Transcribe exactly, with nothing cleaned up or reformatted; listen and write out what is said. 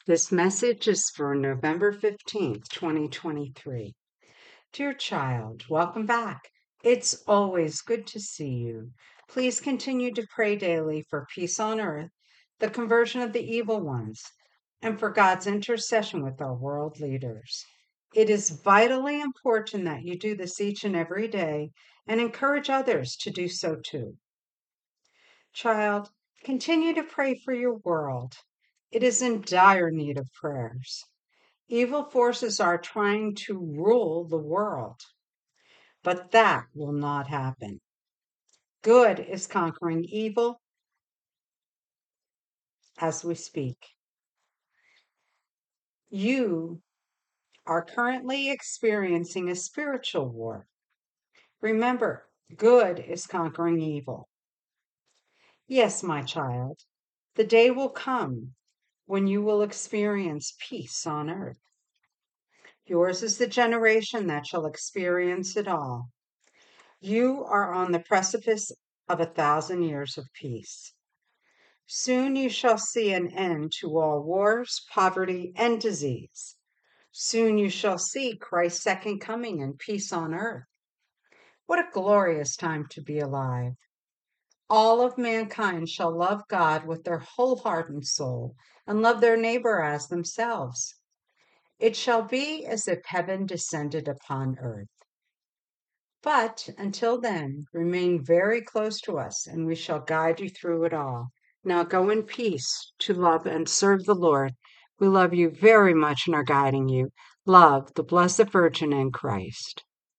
This message is for November fifteenth, twenty twenty-three. Dear child, welcome back. It's always good to see you. Please continue to pray daily for peace on earth, the conversion of the evil ones, and for God's intercession with our world leaders. It is vitally important that you do this each and every day and encourage others to do so too. Child, continue to pray for your world. It is in dire need of prayers. Evil forces are trying to rule the world, but that will not happen. Good is conquering evil as we speak. You are currently experiencing a spiritual war. Remember, good is conquering evil. Yes, my child, the day will come when you will experience peace on earth. Yours is the generation that shall experience it all. You are on the precipice of a thousand years of peace. Soon you shall see an end to all wars, poverty, and disease. Soon you shall see Christ's second coming and peace on earth. What a glorious time to be alive. All of mankind shall love God with their whole heart and soul and love their neighbor as themselves. It shall be as if heaven descended upon earth. But until then, remain very close to us, and we shall guide you through it all. Now go in peace to love and serve the Lord. We love you very much and are guiding you. Love, the Blessed Virgin and Christ.